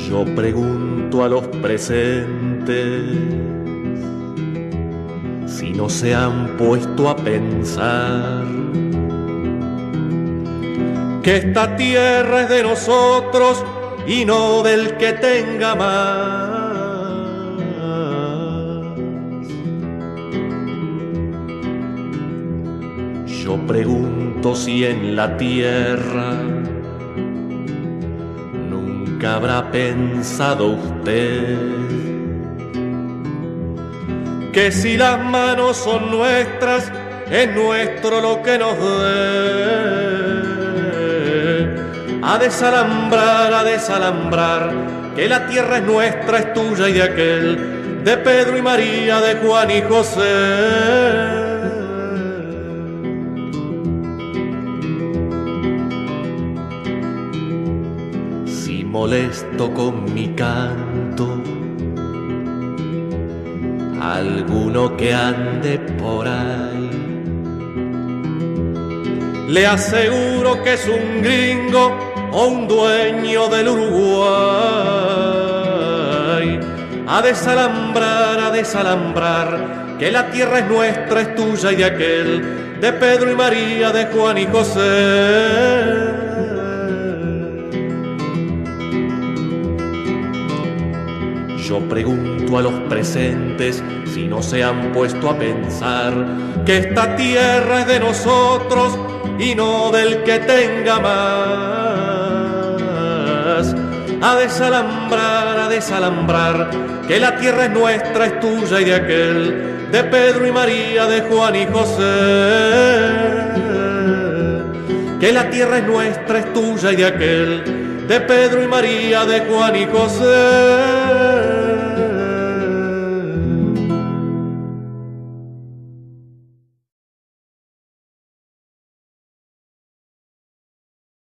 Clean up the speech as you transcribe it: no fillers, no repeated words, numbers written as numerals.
Yo pregunto a los presentes si no se han puesto a pensar que esta tierra es de nosotros y no del que tenga más. Yo pregunto si en la tierra nunca habrá pensado usted que si las manos son nuestras, es nuestro lo que nos dé. A desalambrar, que la tierra es nuestra, es tuya y de aquel, de Pedro y María, de Juan y José. Si molesto con mi canto alguno que ande por ahí, le aseguro que es un gringo o un dueño del Uruguay. A desalambrar, que la tierra es nuestra, es tuya y de aquel, de Pedro y María, de Juan y José. Yo pregunto a los presentes si no se han puesto a pensar que esta tierra es de nosotros y no del que tenga más. A desalambrar, que la tierra es nuestra, es tuya y de aquel, de Pedro y María, de Juan y José. Que la tierra es nuestra, es tuya y de aquel, de Pedro y María, de Juan y José.